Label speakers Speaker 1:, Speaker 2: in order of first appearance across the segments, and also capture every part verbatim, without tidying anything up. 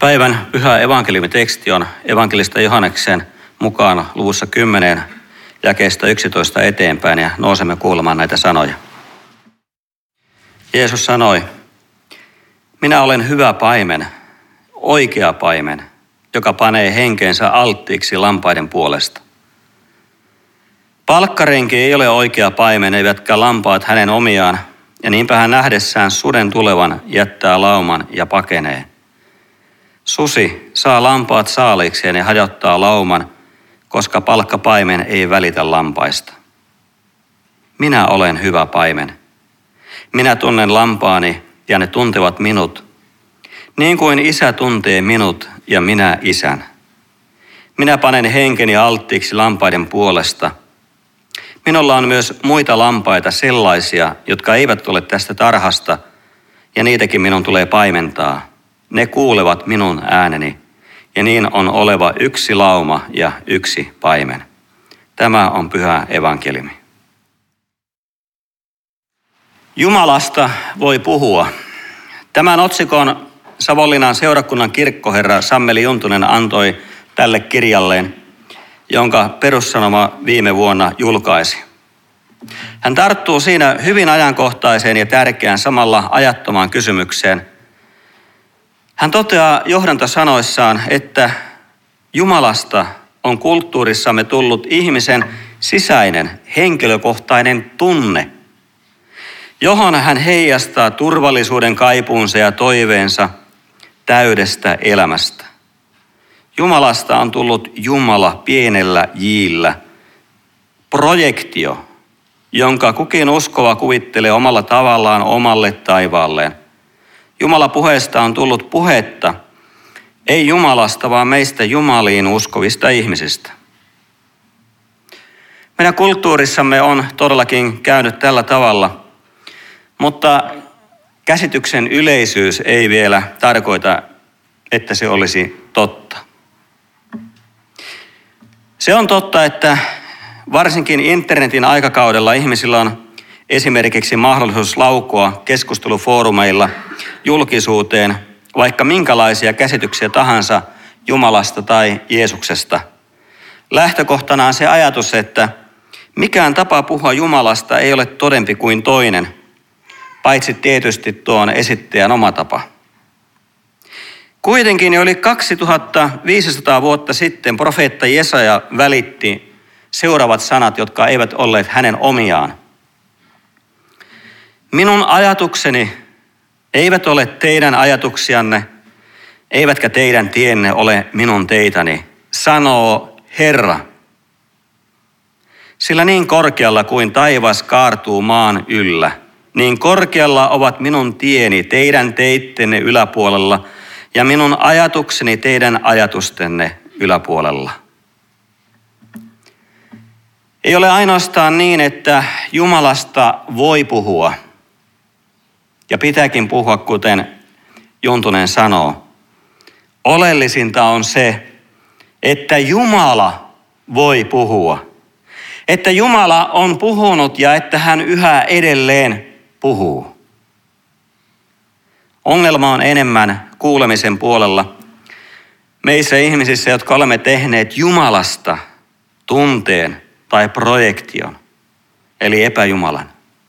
Speaker 1: Päivän pyhä evankeliumiteksti on evankelista Johanneksen mukaan luvussa kymmenen jakeesta yksitoista eteenpäin ja nousemme kuulemaan näitä sanoja. Jeesus sanoi, minä olen hyvä paimen, oikea paimen, joka panee henkeensä alttiiksi lampaiden puolesta. Palkkarenki ei ole oikea paimen, eivätkä lampaat hänen omiaan, ja niinpä hän nähdessään suden tulevan jättää lauman ja pakenee. Susi saa lampaat saaliikseen ja hajottaa lauman, koska palkkapaimen ei välitä lampaista. Minä olen hyvä paimen. Minä tunnen lampaani ja ne tuntevat minut, niin kuin Isä tuntee minut ja minä Isän. Minä panen henkeni alttiiksi lampaiden puolesta. Minulla on myös muita lampaita sellaisia, jotka eivät ole tästä tarhasta, ja niitäkin minun tulee paimentaa. Ne kuulevat minun ääneni, ja niin on oleva yksi lauma ja yksi paimen. Tämä on pyhä evankeliumi. Jumalasta voi puhua. Tämän otsikon Savonlinnan seurakunnan kirkkoherra Sammeli Juntunen antoi tälle kirjalleen, jonka Perussanoma viime vuonna julkaisi. Hän tarttuu siinä hyvin ajankohtaiseen ja tärkeään samalla ajattomaan kysymykseen. Hän toteaa johdantosanoissaan, että Jumalasta on kulttuurissamme tullut ihmisen sisäinen, henkilökohtainen tunne, johon hän heijastaa turvallisuuden kaipuunsa ja toiveensa täydestä elämästä. Jumalasta on tullut Jumala pienellä jillä, projektio, jonka kukin uskova kuvittelee omalla tavallaan omalle taivaalleen. Jumala puheesta on tullut puhetta, ei Jumalasta, vaan meistä Jumaliin uskovista ihmisistä. Meidän kulttuurissamme on todellakin käynyt tällä tavalla, mutta käsityksen yleisyys ei vielä tarkoita, että se olisi totta. Se on totta, että varsinkin internetin aikakaudella ihmisillä on esimerkiksi mahdollisuus laukoa keskustelufoorumeilla julkisuuteen vaikka minkälaisia käsityksiä tahansa Jumalasta tai Jeesuksesta. Lähtökohtana on se ajatus, että mikään tapa puhua Jumalasta ei ole todempi kuin toinen, paitsi tietysti tuon esittäjän oma tapa. Kuitenkin jo yli kaksituhattaviisisataa vuotta sitten profeetta Jesaja välitti seuraavat sanat, jotka eivät olleet hänen omiaan. Minun ajatukseni eivät ole teidän ajatuksianne, eivätkä teidän tienne ole minun teitäni, sanoo Herra. Sillä niin korkealla kuin taivas kaartuu maan yllä, niin korkealla ovat minun tieni teidän teittenne yläpuolella ja minun ajatukseni teidän ajatustenne yläpuolella. Ei ole ainoastaan niin, että Jumalasta voi puhua, ja pitääkin puhua, kuten Juntunen sanoo. Oleellisinta on se, että Jumala voi puhua. Että Jumala on puhunut ja että hän yhä edelleen puhuu. Ongelma on enemmän kuulemisen puolella. Meissä ihmisissä, jotka olemme tehneet Jumalasta tunteen tai projektion, eli epäjumalan.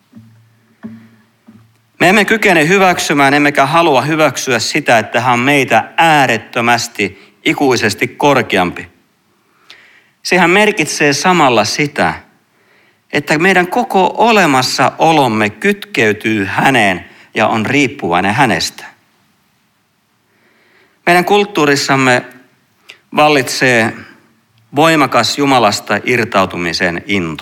Speaker 1: Me emme kykene hyväksymään, emmekä halua hyväksyä sitä, että hän on meitä äärettömästi, ikuisesti korkeampi. Sehän merkitsee samalla sitä, että meidän koko olemassaolomme kytkeytyy häneen ja on riippuvainen hänestä. Meidän kulttuurissamme vallitsee voimakas Jumalasta irtautumisen into.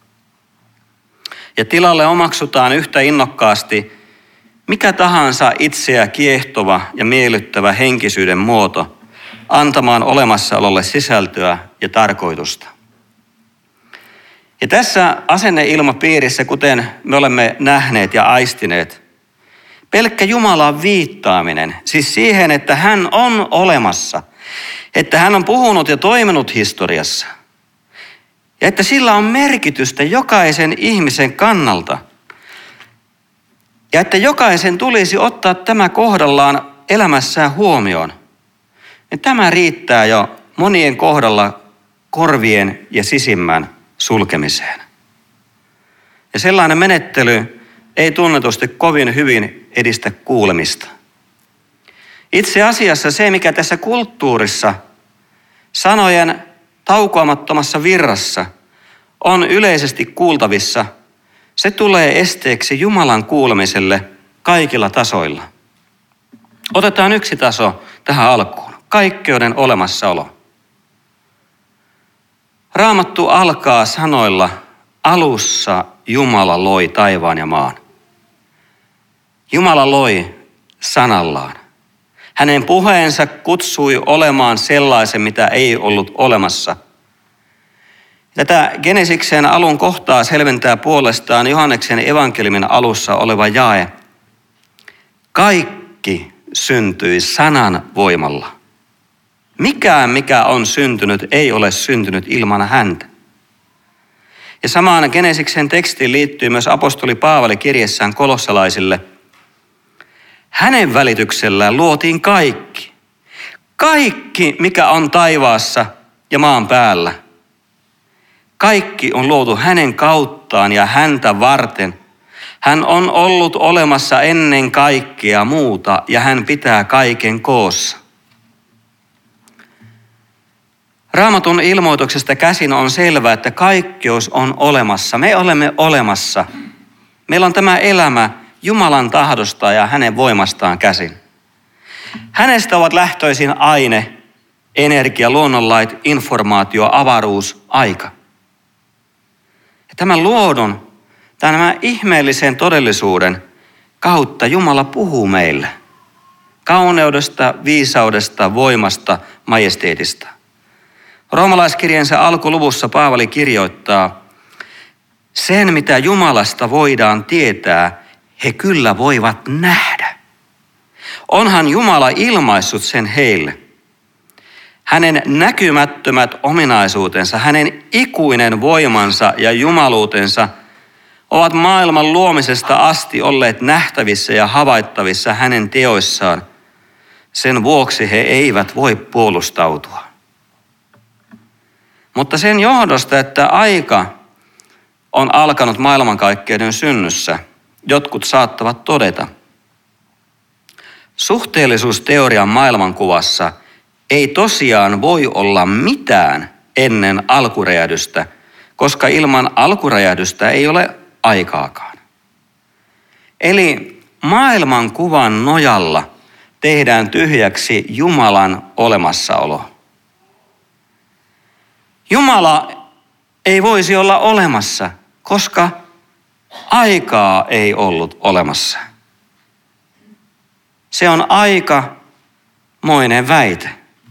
Speaker 1: Ja tilalle omaksutaan yhtä innokkaasti mikä tahansa itseä kiehtova ja miellyttävä henkisyyden muoto antamaan olemassaololle sisältöä ja tarkoitusta. Ja tässä asenneilmapiirissä, kuten me olemme nähneet ja aistineet, pelkkä Jumalan viittaaminen, siis siihen, että hän on olemassa, että hän on puhunut ja toiminut historiassa, ja että sillä on merkitystä jokaisen ihmisen kannalta, ja että jokaisen tulisi ottaa tämä kohdallaan elämässään huomioon. niin tämä riittää jo monien kohdalla korvien ja sisimmän sulkemiseen. Ja sellainen menettely ei tunnetusti kovin hyvin edistä kuulemista. Itse asiassa se, mikä tässä kulttuurissa sanojen taukoamattomassa virrassa on yleisesti kuultavissa, se tulee esteeksi Jumalan kuulemiselle kaikilla tasoilla. Otetaan yksi taso tähän alkuun. Kaikkeuden olemassaolo. Raamattu alkaa sanoilla, alussa Jumala loi taivaan ja maan. Jumala loi sanallaan. Hänen puheensa kutsui olemaan sellaisen, mitä ei ollut olemassa. Tätä Genesiksen alun kohtaa selventää puolestaan Johanneksen evankeliumin alussa oleva jae. Kaikki syntyi sanan voimalla. Mikään, mikä on syntynyt, ei ole syntynyt ilman häntä. Ja samaan Genesiksen tekstiin liittyy myös apostoli Paavali kirjeessään kolossalaisille. Hänen välityksellään luotiin kaikki. Kaikki, mikä on taivaassa ja maan päällä. Kaikki on luotu hänen kauttaan ja häntä varten. Hän on ollut olemassa ennen kaikkea muuta ja hän pitää kaiken koossa. Raamatun ilmoituksesta käsin on selvää, että kaikkeus on olemassa. Me olemme olemassa. Meillä on tämä elämä Jumalan tahdosta ja hänen voimastaan käsin. Hänestä ovat lähtöisin aine, energia, luonnonlait, informaatio, avaruus, aika. Ja tämän luodun, tämän ihmeellisen todellisuuden kautta Jumala puhuu meille. Kauneudesta, viisaudesta, voimasta, majesteetista. Roomalaiskirjansa alkuluvussa Paavali kirjoittaa, sen mitä Jumalasta voidaan tietää, he kyllä voivat nähdä. Onhan Jumala ilmaissut sen heille. Hänen näkymättömät ominaisuutensa, hänen ikuinen voimansa ja jumaluutensa ovat maailman luomisesta asti olleet nähtävissä ja havaittavissa hänen teoissaan. Sen vuoksi he eivät voi puolustautua. Mutta sen johdosta, että aika on alkanut maailmankaikkeuden synnyssä, jotkut saattavat todeta, suhteellisuusteorian maailmankuvassa ei tosiaan voi olla mitään ennen alkuräjähdystä, koska ilman alkuräjähdystä ei ole aikaakaan. Eli maailmankuvan nojalla tehdään tyhjäksi Jumalan olemassaolo. Jumala ei voisi olla olemassa, koska aikaa ei ollut olemassa. Se on aikamoinen väite.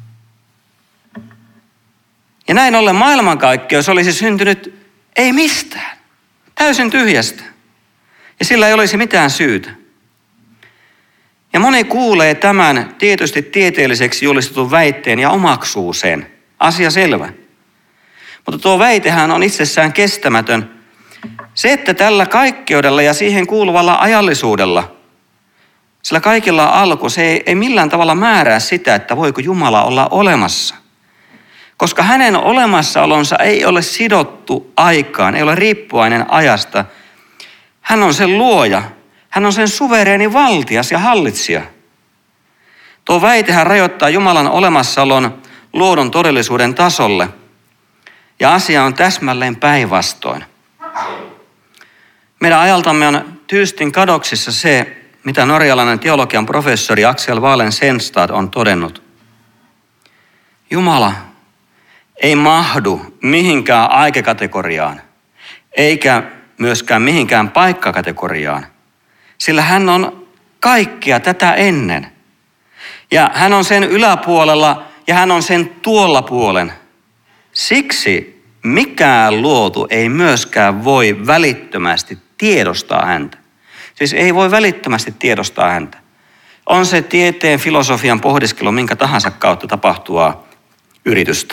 Speaker 1: Ja näin ollen maailmankaikkeus olisi syntynyt ei mistään, täysin tyhjästä. Ja sillä ei olisi mitään syytä. Ja moni kuulee tämän tietysti tieteelliseksi julistetun väitteen ja omaksuu sen. Asia selvä. Mutta tuo väitehän on itsessään kestämätön. Se, että tällä kaikkeudella ja siihen kuuluvalla ajallisuudella, sillä kaikilla alku, se ei, ei millään tavalla määrää sitä, että voiko Jumala olla olemassa. Koska hänen olemassaolonsa ei ole sidottu aikaan, ei ole riippuvainen ajasta. Hän on sen luoja, hän on sen suvereeni valtias ja hallitsija. Tuo väitehän rajoittaa Jumalan olemassaolon luodun todellisuuden tasolle. Ja asia on täsmälleen päinvastoin. Meidän ajaltamme on tyystin kadoksissa se, mitä norjalainen teologian professori Axel Valen-Sennstad on todennut. Jumala ei mahdu mihinkään aikakategoriaan, eikä myöskään mihinkään paikkakategoriaan, sillä hän on kaikkea tätä ennen. Ja hän on sen yläpuolella ja hän on sen tuolla puolen. Siksi mikään luotu ei myöskään voi välittömästi tiedostaa häntä. Siis ei voi välittömästi tiedostaa häntä. On se tieteen, filosofian pohdiskelu minkä tahansa kautta tapahtuvaa yritystä.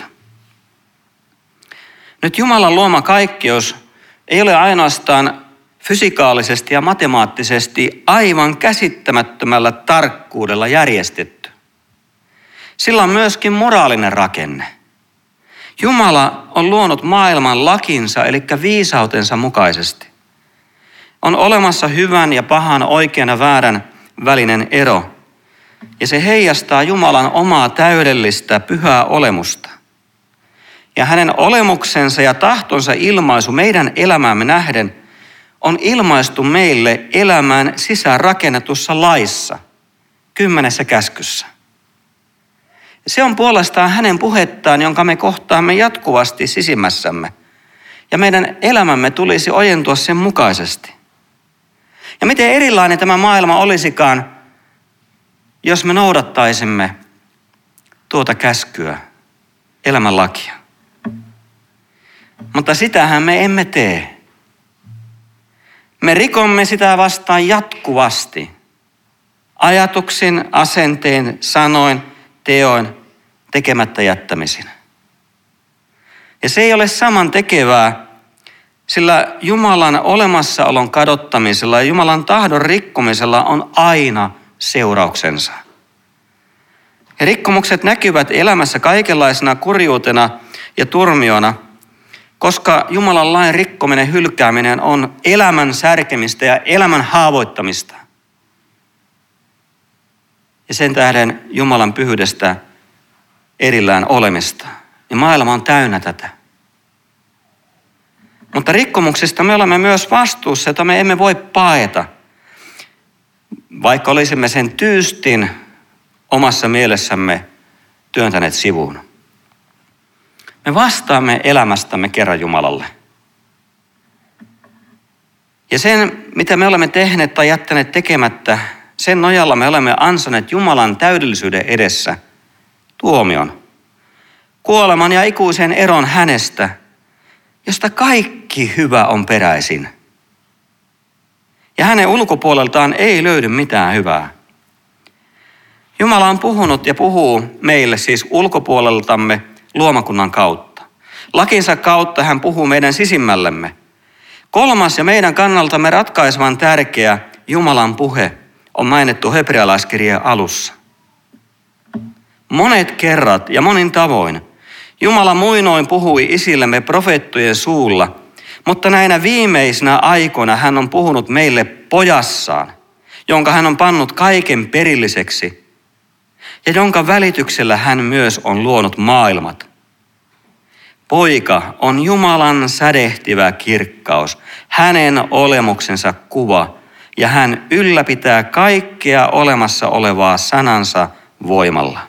Speaker 1: Nyt Jumalan luoma kaikkeus ei ole ainoastaan fysikaalisesti ja matemaattisesti aivan käsittämättömällä tarkkuudella järjestetty. Sillä on myöskin moraalinen rakenne. Jumala on luonut maailman lakinsa, eli viisautensa mukaisesti. On olemassa hyvän ja pahan, oikean ja väärän välinen ero. Ja se heijastaa Jumalan omaa täydellistä, pyhää olemusta. Ja hänen olemuksensa ja tahtonsa ilmaisu meidän elämäämme nähden on ilmaistu meille elämään sisäänrakennetussa laissa, kymmenessä käskyssä. Se on puolestaan hänen puhettaan, jonka me kohtaamme jatkuvasti sisimmässämme. Ja meidän elämämme tulisi ojentua sen mukaisesti. Ja miten erilainen tämä maailma olisikaan, jos me noudattaisimme tuota käskyä, elämänlakia. Mutta sitähän me emme tee. Me rikomme sitä vastaan jatkuvasti. Ajatuksin, asenteen, sanoin, teoin, tekemättä jättämisin. Ja se ei ole saman tekevää, sillä Jumalan olemassaolon kadottamisella ja Jumalan tahdon rikkomisella on aina seurauksensa. Ja rikkomukset näkyvät elämässä kaikenlaisena kurjuutena ja turmiona, koska Jumalan lain rikkominen, hylkääminen on elämän särkemistä ja elämän haavoittamista. Ja sen tähden Jumalan pyhyydestä erillään olemista. Ja maailma on täynnä tätä. Mutta rikkomuksista me olemme myös vastuussa, jota me emme voi paeta, vaikka olisimme sen tyystin omassa mielessämme työntäneet sivuun. Me vastaamme elämästämme kerran Jumalalle. Ja sen, mitä me olemme tehneet tai jättäneet tekemättä, sen nojalla me olemme ansaneet Jumalan täydellisyyden edessä tuomion, kuoleman ja ikuisen eron hänestä, josta kaikki hyvä on peräisin. Ja hänen ulkopuoleltaan ei löydy mitään hyvää. Jumala on puhunut ja puhuu meille siis ulkopuoleltamme luomakunnan kautta. Lakinsa kautta hän puhuu meidän sisimmällemme. Kolmas ja meidän kannaltamme ratkaisevan tärkeä Jumalan puhe on mainittu hebrealaiskirjeen alussa. Monet kerrat ja monin tavoin Jumala muinoin puhui isillemme profeettojen suulla, mutta näinä viimeisinä aikoina hän on puhunut meille pojassaan, jonka hän on pannut kaiken perilliseksi ja jonka välityksellä hän myös on luonut maailmat. Poika on Jumalan sädehtivä kirkkaus, hänen olemuksensa kuva, ja hän ylläpitää kaikkea olemassa olevaa sanansa voimalla.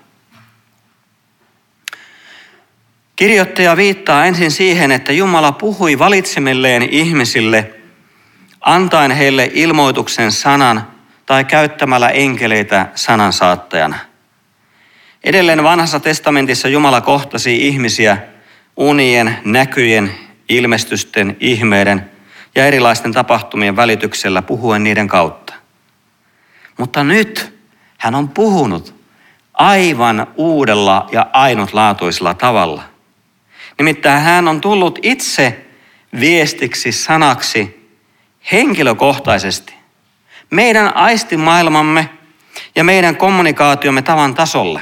Speaker 1: Kirjoittaja viittaa ensin siihen, että Jumala puhui valitsemilleen ihmisille, antaen heille ilmoituksen sanan tai käyttämällä enkeleitä sanansaattajana. Edelleen vanhassa testamentissa Jumala kohtasi ihmisiä unien, näkyjen, ilmestysten, ihmeiden ja erilaisten tapahtumien välityksellä puhuen niiden kautta. Mutta nyt hän on puhunut aivan uudella ja ainutlaatuisella tavalla. Nimittäin hän on tullut itse viestiksi, sanaksi henkilökohtaisesti meidän aistimaailmamme ja meidän kommunikaatiomme tavan tasolle.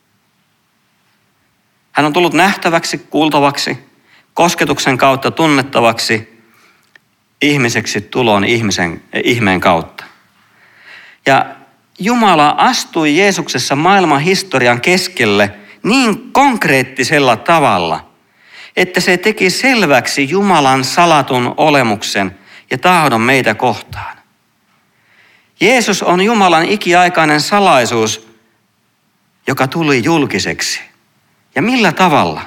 Speaker 1: Hän on tullut nähtäväksi, kuultavaksi, kosketuksen kautta tunnettavaksi, ihmiseksi tulon ihmisen, ihmeen kautta. Ja Jumala astui Jeesuksessa maailman historian keskelle niin konkreettisella tavalla, että se teki selväksi Jumalan salatun olemuksen ja tahdon meitä kohtaan. Jeesus on Jumalan ikiaikainen salaisuus, joka tuli julkiseksi. Ja millä tavalla?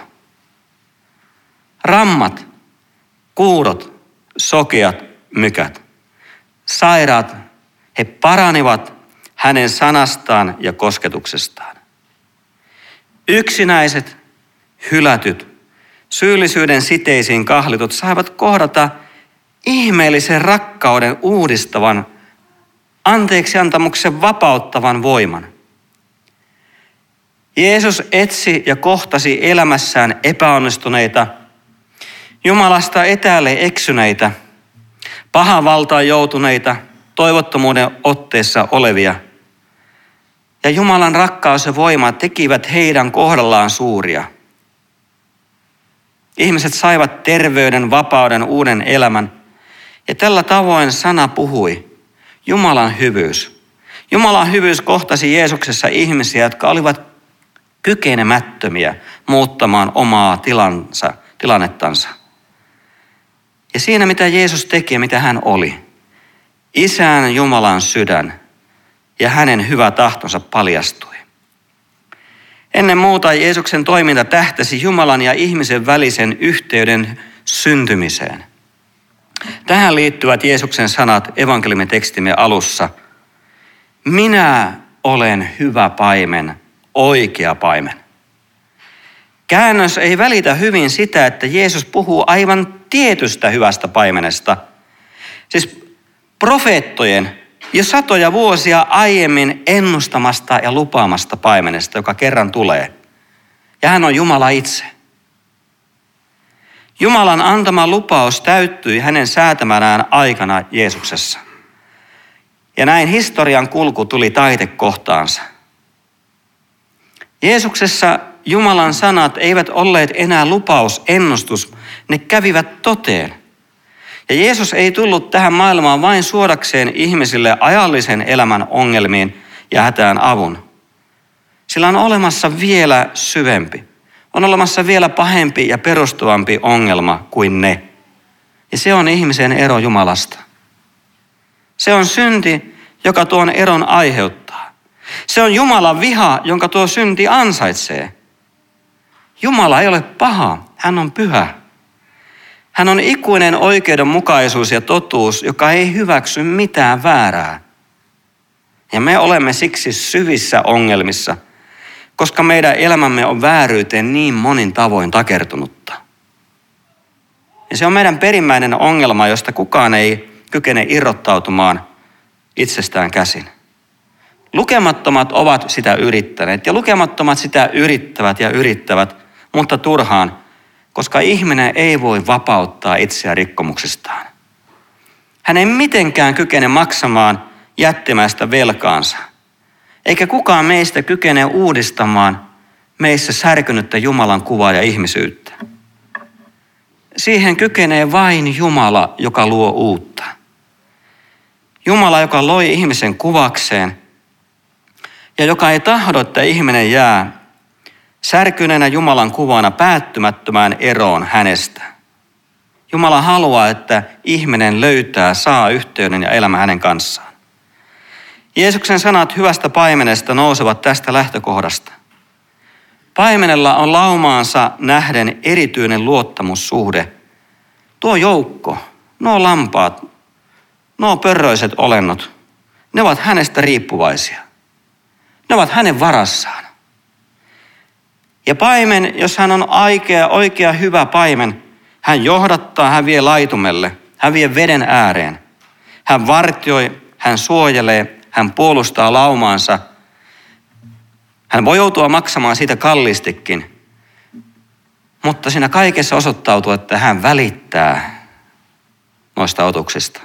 Speaker 1: Rammat, kuurot, sokeat, mykät, sairaat, he paranivat hänen sanastaan ja kosketuksestaan. Yksinäiset, hylätyt, syyllisyyden siteisiin kahlitut saivat kohdata ihmeellisen rakkauden uudistavan, anteeksiantamuksen vapauttavan voiman. Jeesus etsi ja kohtasi elämässään epäonnistuneita, Jumalasta etäälle eksyneitä, pahan valtaan joutuneita, toivottomuuden otteessa olevia. ja Jumalan rakkaus ja voima tekivät heidän kohdallaan suuria. Ihmiset saivat terveyden, vapauden, uuden elämän. Ja tällä tavoin sana puhui. Jumalan hyvyys. Jumalan hyvyys kohtasi Jeesuksessa ihmisiä, jotka olivat kykenemättömiä muuttamaan omaa tilansa, tilannettansa. Ja siinä mitä Jeesus teki ja mitä hän oli. Isän Jumalan sydän ja hänen hyvä tahtonsa paljastui. Ennen muuta Jeesuksen toiminta tähtäsi Jumalan ja ihmisen välisen yhteyden syntymiseen. Tähän liittyvät Jeesuksen sanat evankeliumitekstimme alussa. Minä olen hyvä paimen, oikea paimen. Käännös ei välitä hyvin sitä, että Jeesus puhuu aivan tietystä hyvästä paimenesta. Siis profeettojen jo satoja vuosia aiemmin ennustamasta ja lupaamasta paimenesta, joka kerran tulee. Ja hän on Jumala itse. Jumalan antama lupaus täyttyi hänen säätämänään aikana Jeesuksessa. Ja näin historian kulku tuli taitekohtaansa. Jeesuksessa Jumalan sanat eivät olleet enää lupaus, ennustus, ne kävivät toteen. Ja Jeesus ei tullut tähän maailmaan vain suodakseen ihmisille ajallisen elämän ongelmiin ja hätään avun. Sillä on olemassa vielä syvempi, on olemassa vielä pahempi ja perustuvampi ongelma kuin ne. Ja se on ihmisen ero Jumalasta. Se on synti, joka tuon eron aiheuttaa. Se on Jumalan viha, jonka tuo synti ansaitsee. Jumala ei ole paha, hän on pyhä. Hän on ikuinen oikeudenmukaisuus ja totuus, joka ei hyväksy mitään väärää. Ja me olemme siksi syvissä ongelmissa, koska meidän elämämme on vääryyteen niin monin tavoin takertunutta. Ja se on meidän perimmäinen ongelma, josta kukaan ei kykene irrottautumaan itsestään käsin. Lukemattomat ovat sitä yrittäneet ja lukemattomat sitä yrittävät ja yrittävät, mutta turhaan, koska ihminen ei voi vapauttaa itseään rikkomuksistaan. Hän ei mitenkään kykene maksamaan jättimäistä velkaansa, eikä kukaan meistä kykene uudistamaan meissä särkynyttä Jumalan kuvaa ja ihmisyyttä. Siihen kykenee vain Jumala, joka luo uutta. Jumala, joka loi ihmisen kuvakseen ja joka ei tahdo, että ihminen jää särkyneenä Jumalan kuvana päättymättömään eroon hänestä. Jumala haluaa, että ihminen löytää, saa yhteyden ja elämä hänen kanssaan. Jeesuksen sanat hyvästä paimenesta nousevat tästä lähtökohdasta. Paimenella on laumaansa nähden erityinen luottamussuhde. Tuo joukko, nuo lampaat, nuo pörröiset olennot, ne ovat hänestä riippuvaisia. Ne ovat hänen varassaan. Ja paimen, jos hän on oikea, oikea hyvä paimen, hän johdattaa, hän vie laitumelle, hän vie veden ääreen. Hän vartioi, hän suojelee, hän puolustaa laumaansa. Hän voi joutua maksamaan siitä kallistikin, mutta siinä kaikessa osoittautuu, että hän välittää noista otuksista.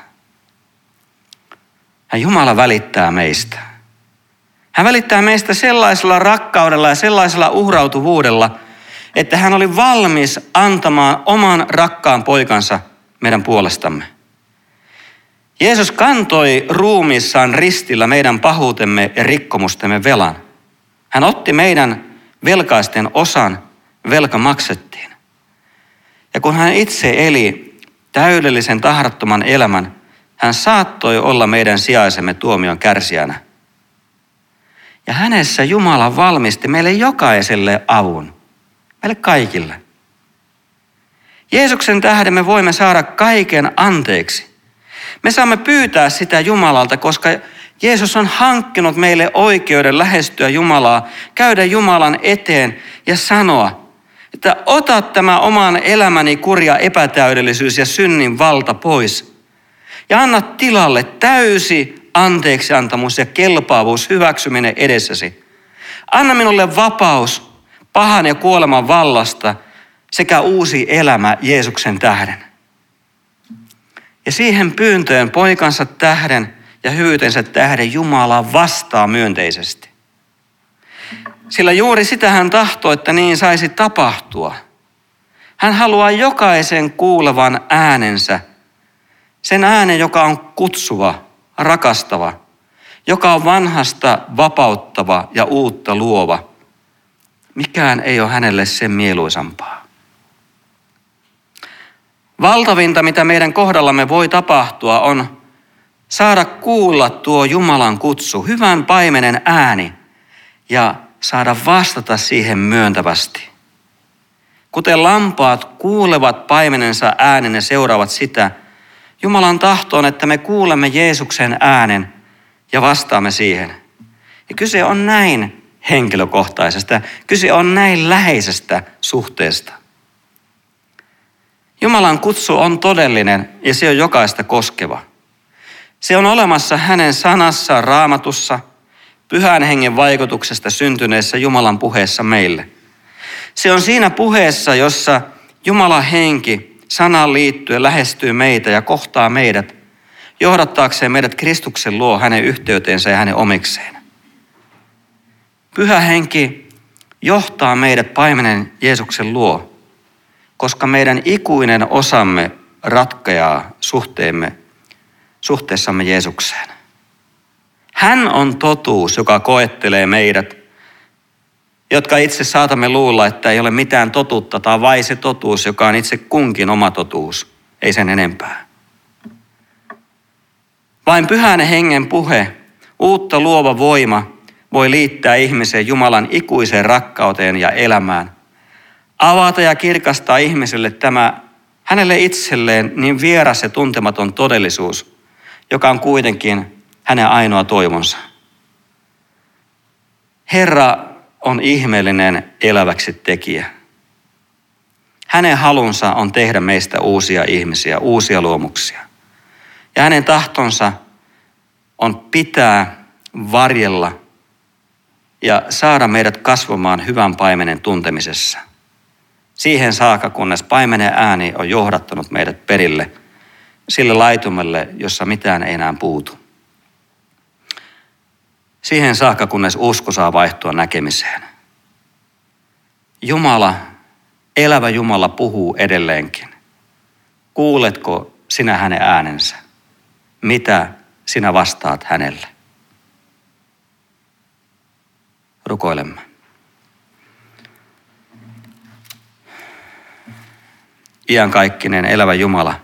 Speaker 1: Hän Jumala välittää meistä. Hän välittää meistä sellaisella rakkaudella ja sellaisella uhrautuvuudella, että hän oli valmis antamaan oman rakkaan poikansa meidän puolestamme. Jeesus kantoi ruumiissaan ristillä meidän pahuutemme ja rikkomustemme velan. Hän otti meidän velkaisten osan, velka maksettiin. Ja kun hän itse eli täydellisen tahrattoman elämän, hän saattoi olla meidän sijaisemme tuomion kärsijänä. Ja hänessä Jumala valmisti meille jokaiselle avun, meille kaikille. Jeesuksen tähden me voimme saada kaiken anteeksi. Me saamme pyytää sitä Jumalalta, koska Jeesus on hankkinut meille oikeuden lähestyä Jumalaa, käydä Jumalan eteen ja sanoa, että ota tämä oman elämäni kurja epätäydellisyys ja synnin valta pois. Ja anna tilalle täysi anteeksiantamus ja kelpaavuus hyväksyminen edessäsi. Anna minulle vapaus pahan ja kuoleman vallasta sekä uusi elämä Jeesuksen tähden. Ja siihen pyyntöön poikansa tähden ja hyvyytensä tähden Jumala vastaa myönteisesti. Sillä juuri sitä hän tahtoo, että niin saisi tapahtua. Hän haluaa jokaisen kuulevan äänensä, sen äänen, joka on kutsuva, rakastava, joka on vanhasta vapauttava ja uutta luova. Mikään ei ole hänelle sen mieluisampaa. Valtavinta, mitä meidän kohdallamme voi tapahtua, on saada kuulla tuo Jumalan kutsu, hyvän paimenen ääni, ja saada vastata siihen myöntävästi. Kuten lampaat kuulevat paimenensa äänen ja seuraavat sitä, Jumalan tahto on, että me kuulemme Jeesuksen äänen ja vastaamme siihen. Ja kyse on näin henkilökohtaisesta, kyse on näin läheisestä suhteesta. Jumalan kutsu on todellinen ja se on jokaista koskeva. Se on olemassa hänen sanassaan Raamatussa, Pyhän Hengen vaikutuksesta syntyneessä Jumalan puheessa meille. Se on siinä puheessa, jossa Jumalan henki sanaan liittyen lähestyy meitä ja kohtaa meidät, johdattaakseen meidät Kristuksen luo hänen yhteyteensä ja hänen omikseen. Pyhä henki johtaa meidät paimenen Jeesuksen luo, koska meidän ikuinen osamme ratkeaa suhteemme, suhteessamme Jeesukseen. Hän on totuus, joka koettelee meidät, jotka itse saatamme luulla, että ei ole mitään totuutta tai vain se totuus, joka on itse kunkin oma totuus, ei sen enempää. Vain Pyhän Hengen puhe, uutta luova voima, voi liittää ihmisen Jumalan ikuiseen rakkauteen ja elämään. Avata ja kirkastaa ihmiselle tämä hänelle itselleen niin vieras ja tuntematon todellisuus, joka on kuitenkin hänen ainoa toivonsa. Herra on ihmeellinen eläväksi tekijä. Hänen halunsa on tehdä meistä uusia ihmisiä, uusia luomuksia. Ja hänen tahtonsa on pitää, varjella ja saada meidät kasvamaan hyvän paimenen tuntemisessa. Siihen saakka, kunnes paimenen ääni on johdattanut meidät perille, sille laitumelle, jossa mitään ei enää puutu. Siihen saakka, kunnes usko saa vaihtua näkemiseen. Jumala, elävä Jumala puhuu edelleenkin. Kuuletko sinä hänen äänensä? Mitä sinä vastaat hänelle? Rukoilemme. Iankaikkinen elävä Jumala,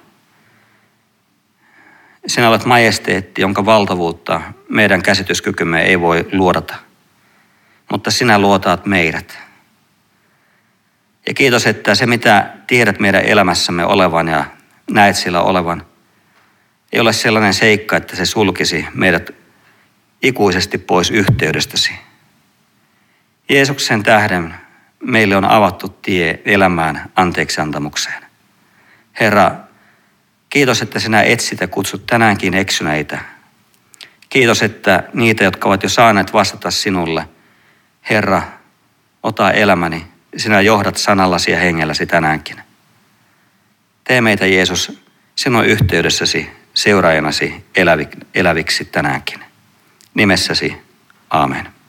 Speaker 1: sinä olet majesteetti, jonka valtavuutta meidän käsityskykymme ei voi luodata, mutta sinä luotaat meidät. Ja kiitos, että se mitä tiedät meidän elämässämme olevan ja näet sillä olevan, ei ole sellainen seikka, että se sulkisi meidät ikuisesti pois yhteydestäsi. Jeesuksen tähden meille on avattu tie elämään anteeksiantamukseen. Herra, kiitos, että sinä etsit ja kutsut tänäänkin eksyneitä. Kiitos, että niitä, jotka ovat jo saaneet vastata sinulle, Herra, ota elämäni, sinä johdat sanallasi ja hengelläsi tänäänkin. Tee meitä, Jeesus, sinun yhteydessäsi, seuraajanasi eläviksi tänäänkin. Nimessäsi, aamen.